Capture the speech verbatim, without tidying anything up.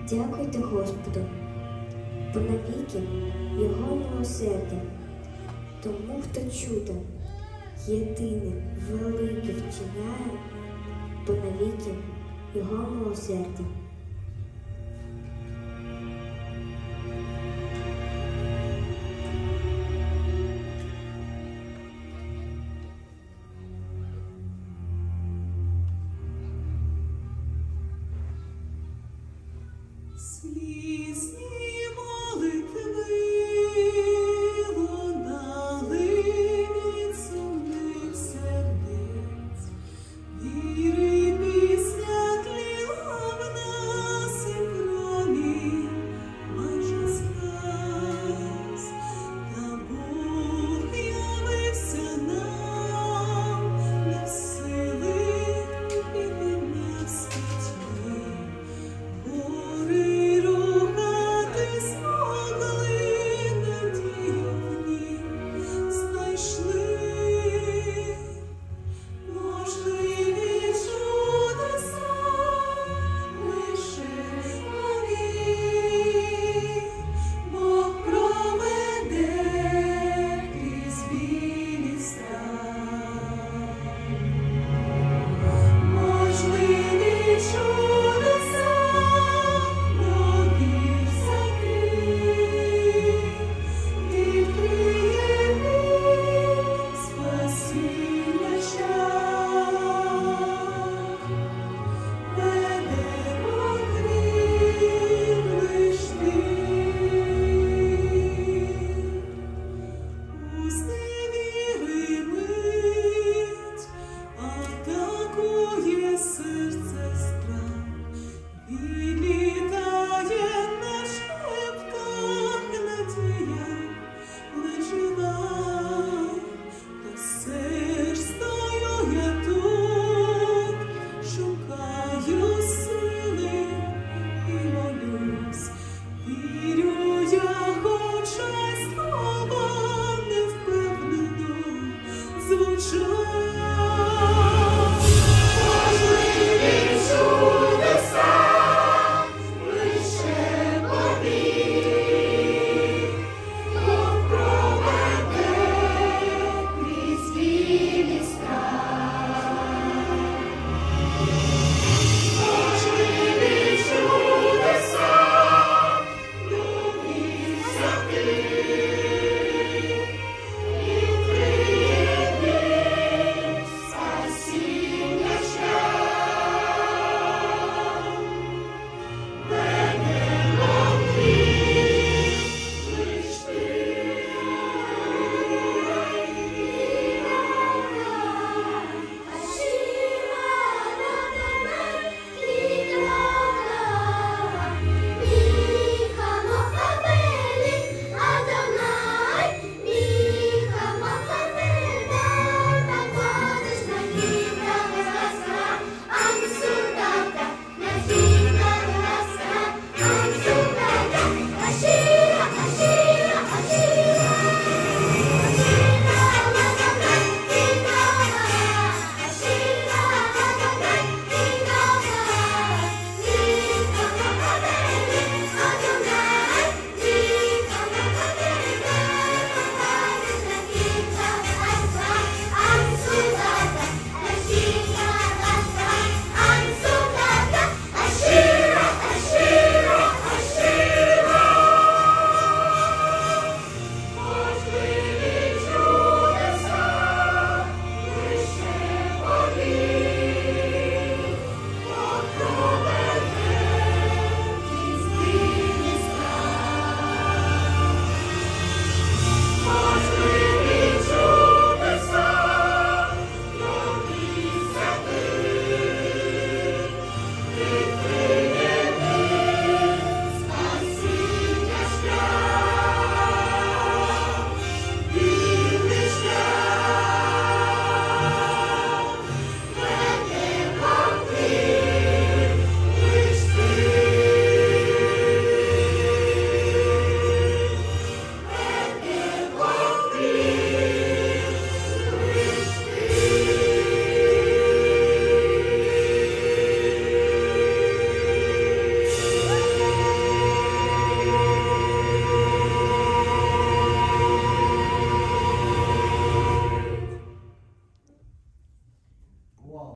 Дякуйте Господу, бо навіки Його милосердя, тому, хто чудо єдине, велике вчиняє, бо навіки Його милосердя. Слізні молитви лунали від сумних сердець, віри пісня тліла в нас і крові майже сказ, та Бог явився нам, не в сили піти на світі. Гори рухати змогли, надію в нім знайшли. Можливі чудеса лише нові, Бог проведе крізь білі страх. Можливі чудеса серце страх, відлітає на шептах надія, ледь жива, та все ж стою я тут, шукаю сили і молюсь, вірю я, хоча й слова невпевнено звучать.